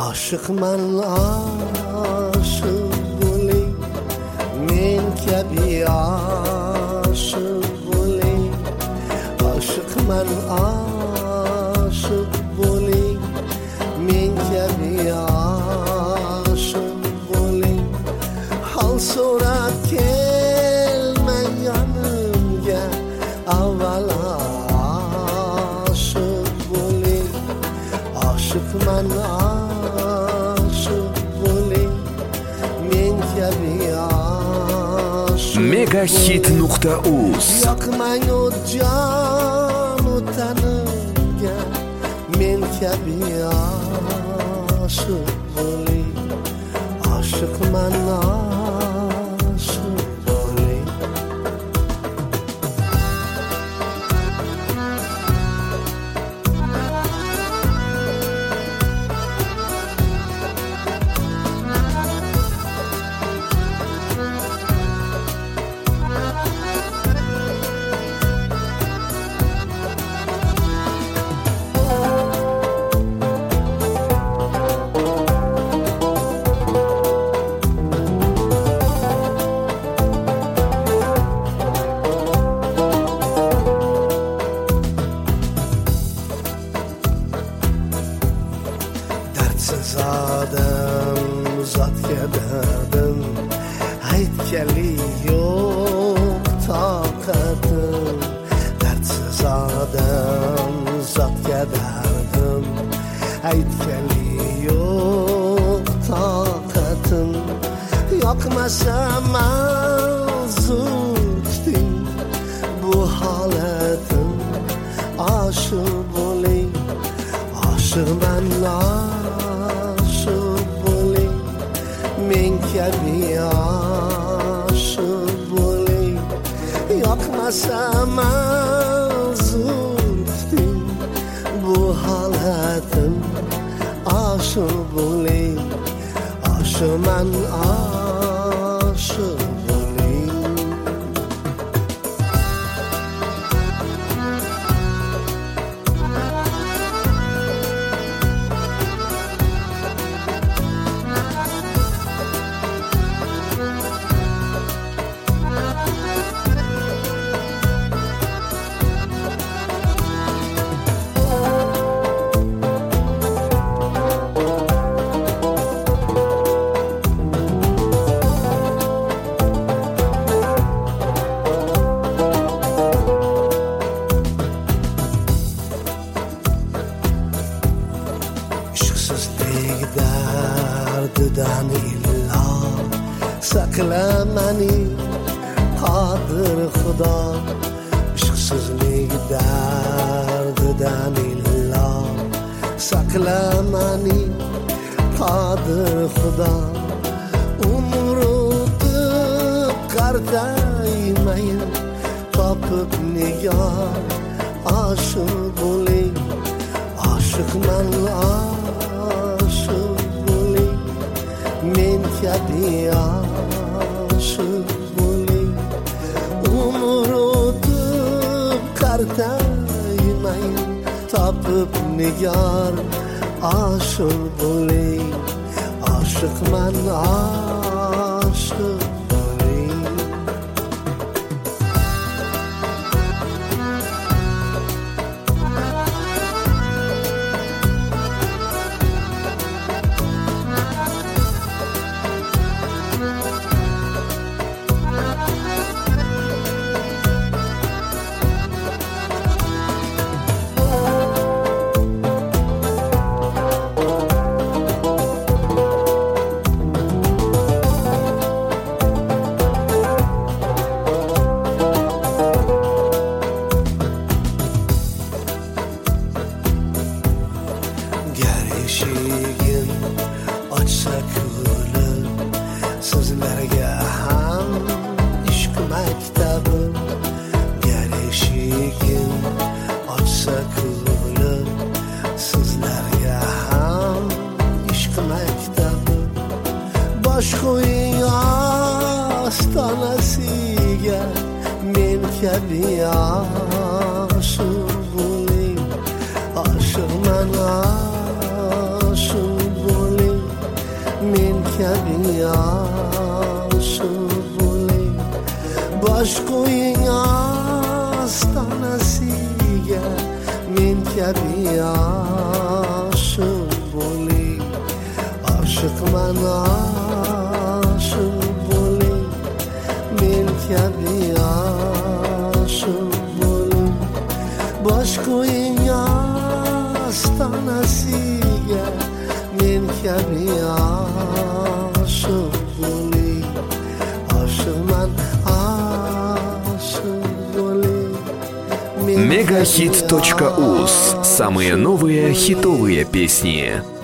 oshiqman oshiq bo'ling men kabi oshiq bo'ling oshiqman oshiq bo'ling men kabi oshiq bo'ling hol so'rab kelmang yonimga avvalo oshiq bo'ling oshiqman oshiq bo'ling men kabi oshiq megahit.uz yoqmang jon tanimga men kabi oshiq bo'ling oshiqman oshiq bo'ling dardsiz odam zotga dardim aytgani yo'q toqatim dardsiz odam zotga dardim aytgani yo'q toqatim yoqmasa ma'zur tuting bu holatim oshiq bo'ling oshiqman oshiq bo'ling men kabi oshiq bo'ling yoqmasa ma'zur tuting bu holatim oshiq bo'ling oshiqman oshiq bo'ling ishqsizlik dardidan illo saqla mani qodir xudo ishqsizlik dardidan illo saqla mani qodir xudo umr o'tib qartaymayin topib nigar oshiq bo'ling oshiqman oshiq bo'ling men kabi oshiq bo'ling umr o'tib qartaymayin topib nigar oshiq bo'ling oshiqman oshiq bo'ling eshigin ochsa ko'lim sizlarga ham ishq maktabi gar eshigin ochsa ko'lim sizlarga ham ishq maktabi bosh qo'ying ostonasiga men kabi oshiq bo'ling oshiqman oshiq bo'ling kabi oshiq bo'ling bosh qo'ying ostonasiga men kabi oshiq bo'ling oshiqman oshiq bo'ling men kabi oshiq bo'ling bosh qo'ying ostonasiga men kabi oshiq bo'ling oshiqman oshiq bo'ling Мегахит.уз. Самые новые хитовые песни.